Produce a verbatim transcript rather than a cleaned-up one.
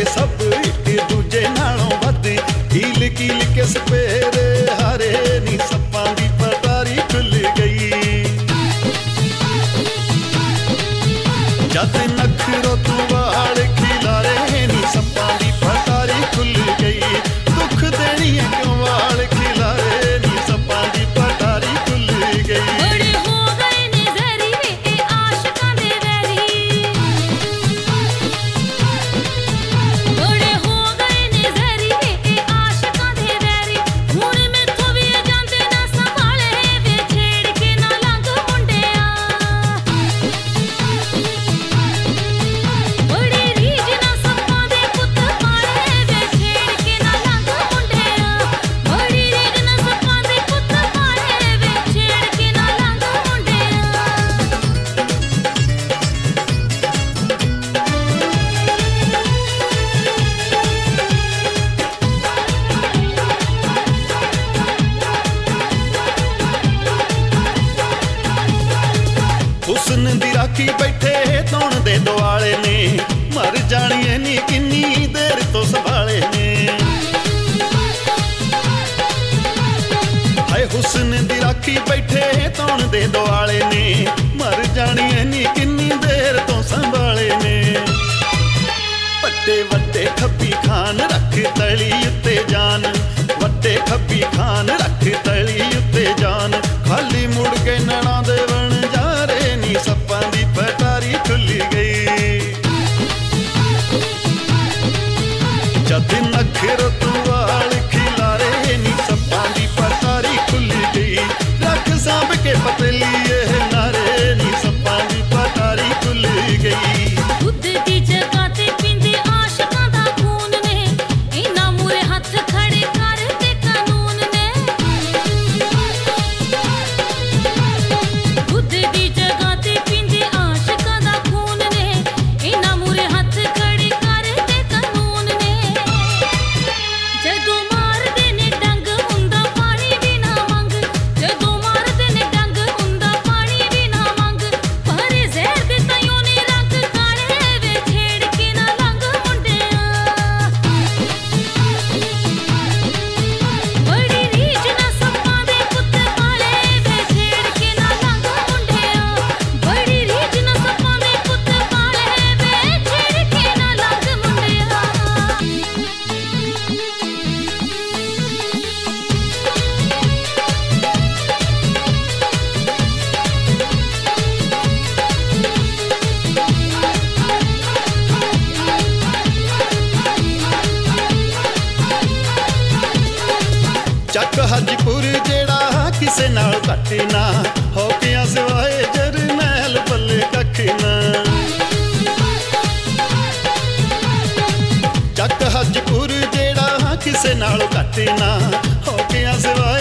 सब एक दूजे नालों वध कील कील के सपेरे हारे नी सप्पां दी पटारी खुल गई जद नखरो तू वाल खिलारे नी सप्पां दी पटारी खुल गई दुख देनी है क्यों वाल खिलारे नी सप्पां दी पटारी खुल गई बड़े हो गए ने जहरी वे ए आशिकां दे वैरी बड़े हो गए ने जहरी वे ए आशिकां दे वैरी हुण मैथों भी जांदे ना संभाले वे छेड़ के ना लंघ मुंडिया बड़ी रीझ ना सप्पां दे पुੱਤ पाले वे छेड़ के ना लंघ मुंडिया बड़ी रीझ ना सप्पां दे पुੱਤ पाले वे छेड़ के ना लंघ मुंडिया हुस्न दी राखी बैठे तौण दे दुआले ने मर जाणीए नी किन्नी देर तो संभाले ने हाय हुस्न दी राखी बैठे तौण दे दुआले ने मर जाणीए नी किन्नी देर तो संभाले ने ਵੱਡੇ ਵੱਡੇ ਖੱਬੀ ਖਾਨ ਰੱਖ ਤਲੀ ਉੱਤੇ ਜਾਨ ਵੱਡੇ ਖੱਬੀ ਖਾਨ ਰੱਖ ਤਲੀ ਉੱਤੇ ਜਾਨ ਖਾਲੀ ਮੁੜ ਕੇ ਨਣਾ ਦੇ ਬਣ ਜਾ ਰੇ ਨੀ ਸੱਪਾਂ ਦੀ ਪਟਾਰੀ ਖੁੱਲ ਗਈ ਜਦ ਨਖਰ ਤੂੰ ਵਾਲ ਖਿਲਾਰੇ ਨੀ ਸੱਪਾਂ ਦੀ ਪਟਾਰੀ ਖੁੱਲ ਗਈ ਰੱਖ ਸਾਂਭ ਕੇ ਪਤਲੀ ਇਹ ਨਾਰੇ ਨੀ ਸੱਪਾਂ ਦੀ ਪਟਾਰੀ ਖੁੱਲ ਗਈ ਦੁੱਧ ਦੀ ਜਗ੍ਹਾ ਤੇ ਪੀਂਦੇ ਆਸ਼ਿਕਾਂ ਦਾ ਖੂਨ ਨੇ ਇਨ੍ਹਾਂ ਮੂਰੇ ਹੱਥ ਖੜੇ ਕਰਦੇ ਕਾਨੂੰਨ ਨੇ ਦੁੱਧ ਦੀ ਜਗ੍ਹਾ ਤੇ ਪੀਂਦੇ ਆਸ਼ਿਕਾਂ ਦਾ ਖੂਨ ਨੇ ਇਨ੍ਹਾਂ ਮੂਰੇ ਹੱਥ ਖੜੇ ਕਰਦੇ ਕਾਨੂੰਨ ਨੇ ਜਦੋਂ ਮਾਰਦੇ ਨੇ ਡੰਗ ਹੁੰਦਾ ਪਾਣੀ ਵੀ ਨਾ ਮੰਗ ਜਦੋਂ ਮਾਰਦੇ ਨੇ ਡੰਗ ਹੁੰਦਾ ਪਾਣੀ ਵੀ ਨਾ ਮੰਗ ਪਰ ਜ਼ਹਿਰ ਦੇ ਤਾਈਓ ਨੇ ਰੰਗ ਕਾਲੇ ਵੇ ਛੇੜ ਕੇ ਨਾ ਲੰਘ ਮੁੰਡਿਆ ਬੜੀ ਰੀਝ ਨਾ ਸੱਪਾਂ ਦੇ ਪੁੱਤ ਪਾਲੇ ਵੇ ਛੇੜ ਕੇ ਨਾ ਲੰਘ ਮੁੰਡਿਆ ਬੜੀ ਰੀਝ ਨਾ ਸੱਪਾਂ ਦੇ ਪੁੱਤ ਪਾਲੇ ਵੇ ਛੇੜ ਕੇ ਨਾ ਲੰਘ ਮੁੰਡਿਆ ਚੱਕ ਹਾਜੀਪੁਰ ਜਿਹੜਾ ਕਿਸੇ ਨਾਲ ਘੱਟ ਨਾ ਹੋ ਗਿਆ ਸਿਵਾਏ ਜਰਨੈਲ ਬੱਲੇ ਕੱਖ ਨਾ ਚੱਕ ਹਾਜੀਪੁਰ ਜਿਹੜਾ ਕਿਸੇ ਨਾਲ ਘੱਟ ਨਾ ਹੋ ਗਿਆ ਸਿਵਾਏ